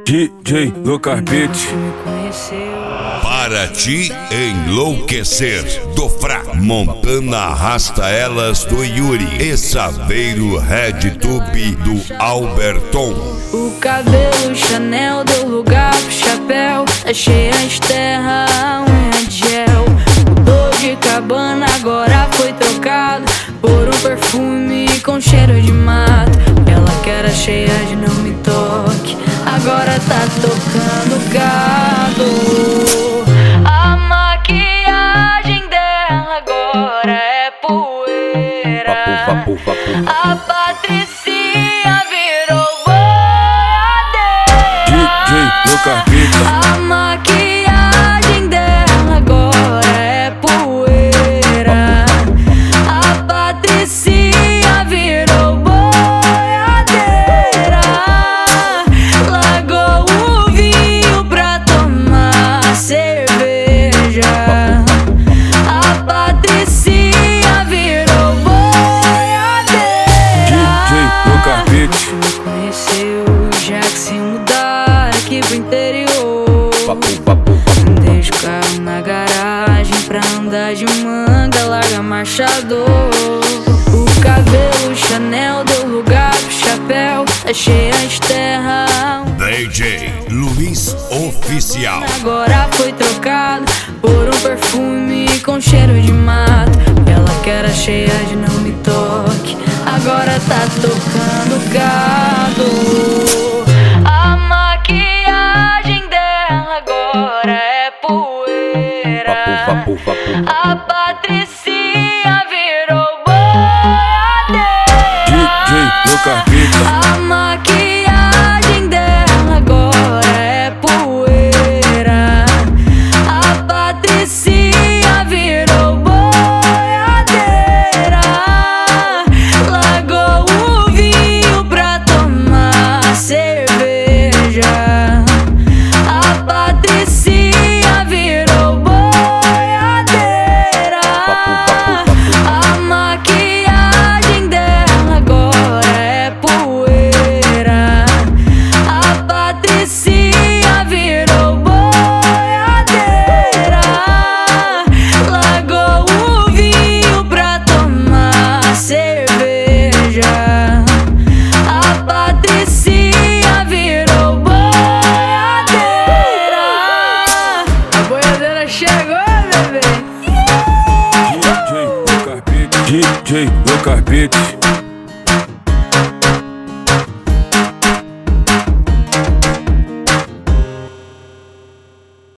DJ Lucas Beats. Para te enlouquecer, do Fra Montana arrasta elas do Yuri e Saveiro Red Tube do Alberton. O cabelo Chanel deu lugar pro chapéu, tá cheia de terra, a unha de gel. O Dolce Gabbana agora foi trocado por um perfume com cheiro de mato. Ela que era cheia de não me toque, agora tá tocando gado. A maquiagem dela agora é poeira. A Patricinha virou boiadeira. DJ Lucas Beats. A maquiagem dela agora é poeira. A Patricinha virou boiadeira. Largou o vinho pra tomar cerveja. A Patricinha virou boiadeira. DJ Lucas Beats. Conheceu já que se mudar aqui pro interior. Deixa o carro na garagem pra andar de manga, larga marchador. O cabelo Chanel deu lugar pro chapéu, tá cheia de terra. DJ Luiz Oficial. Agora foi trocado por um perfume com cheiro de mato. Ela que era cheia de não me toque, agora tá tocando gado. A maquiagem dela agora é poeira. A Patricinha virou boiadeira. DJ Lucas Beats. A maquiagem dela agora é poeira. A Patricinha virou boiadeira. Largou o vinho pra tomar cerveja. A Patricinha virou boiadeira. A maquiagem dela agora é poeira. A Patricinha virou boiadeira. Largou o vinho pra tomar cerveja. A Patricinha virou boiadeira. A boiadeira chegou, bebê. DJ Lucas Beats. DJ Lucas Beats.